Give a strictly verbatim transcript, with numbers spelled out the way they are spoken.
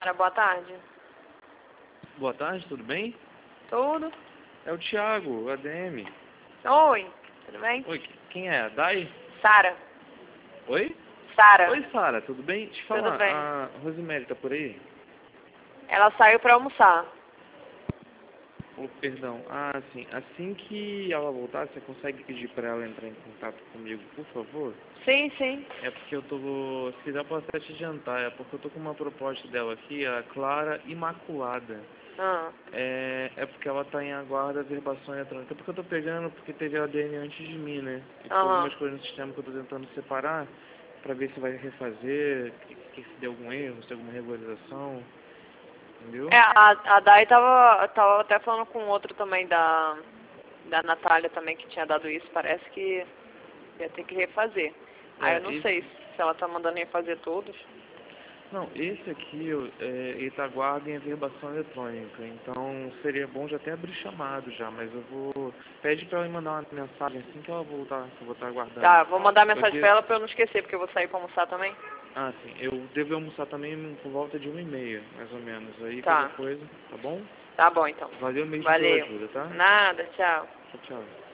Cara, boa tarde. Boa tarde, tudo bem? Tudo? É o Thiago, A D M. Oi, tudo bem? Oi, quem é? A Dai? Sara. Oi? Sara. Oi, Sara, tudo bem? Deixa eu Tudo falar, bem. a Rosemary tá por aí? Ela saiu pra almoçar. Oh, perdão. Ah, sim. Assim que ela voltar, você consegue pedir pra ela entrar em contato comigo, por favor? Sim, sim. É porque eu tô... Se quiser, eu posso até te adiantar. É porque eu tô com uma proposta dela aqui, a Clara Imaculada. Ah, É, é porque ela tá em aguardo da verbação eletrônica. É porque eu tô pegando, porque teve a A D M antes de mim, né? E ficou aham. algumas coisas no sistema que eu tô tentando separar pra ver se vai refazer, que, que se deu algum erro, se tem alguma regularização, entendeu? É, a, a Dai tava, tava até falando com outro também da, da Natália também que tinha dado isso. Parece que ia ter que refazer. Aí eu É, não sei esse, se ela tá mandando refazer todos. não, esse aqui, eu, é, ele tá aguardo em verbação eletrônica, então seria bom já até abrir chamado já, mas eu vou... Pede pra ela me mandar uma mensagem assim que ela voltar, que eu vou estar aguardando. Tá, vou mandar mensagem Porque pra ela pra eu não esquecer, porque eu vou sair pra almoçar também. Ah, sim. Eu devo almoçar também por volta de uma e meia, mais ou menos. Aí qualquer Tá. coisa, tá bom? Tá bom então. Valeu mesmo pela Valeu. ajuda, tá? Nada, tchau. Tchau, tchau.